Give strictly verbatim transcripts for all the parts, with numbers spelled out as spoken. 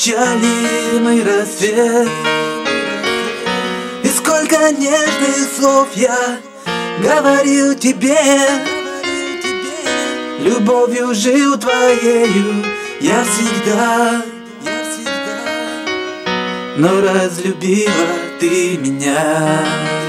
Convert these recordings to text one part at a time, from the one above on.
встречали мы рассвет, и сколько нежных слов я говорил тебе. Любовью жил твоею я всегда, но разлюбила ты меня.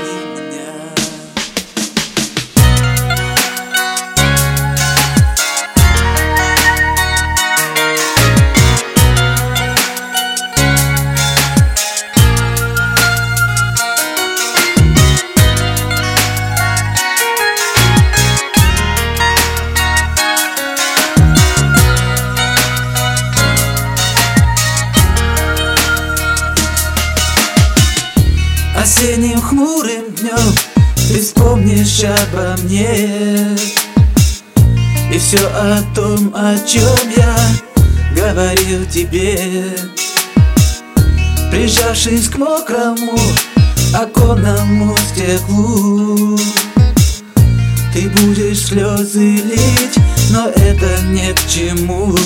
Осенним хмурым днем ты вспомнишь обо мне, и все о том, о чем я говорил тебе. Прижавшись к мокрому оконному стеклу, ты будешь слезы лить, но это ни к чему.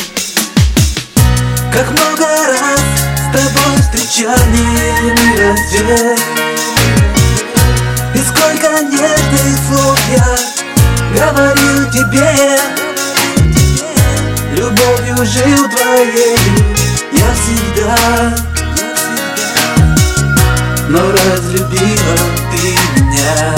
Как много раз с тобой встречали мы рассвет, и сколько нежных слов я говорил тебе. Любовью жил твоею я всегда, но разлюбила ты меня.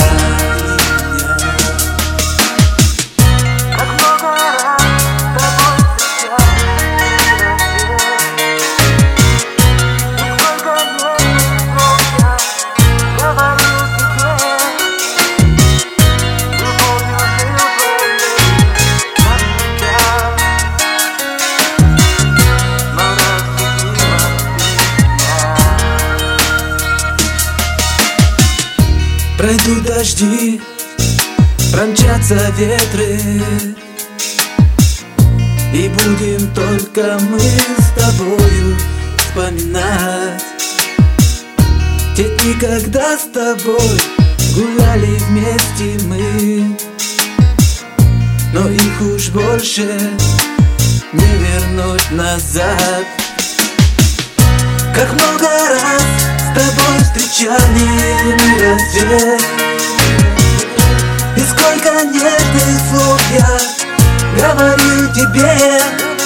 Пройдут дожди, промчатся ветры, и будем только мы с тобою вспоминать те дни, когда с тобой гуляли вместе мы. Но их уж больше не вернуть назад. Как много раз с тобой встречали мы рассвет, и сколько нежных слов я говорил тебе.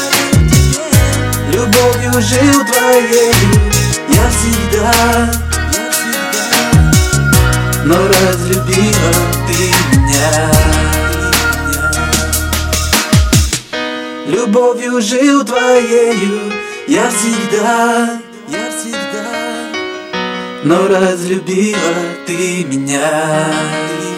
Любовью жил твоею я всегда, но разлюбила ты меня. Любовью жил твоею я всегда, я всегда, но разлюбила ты меня.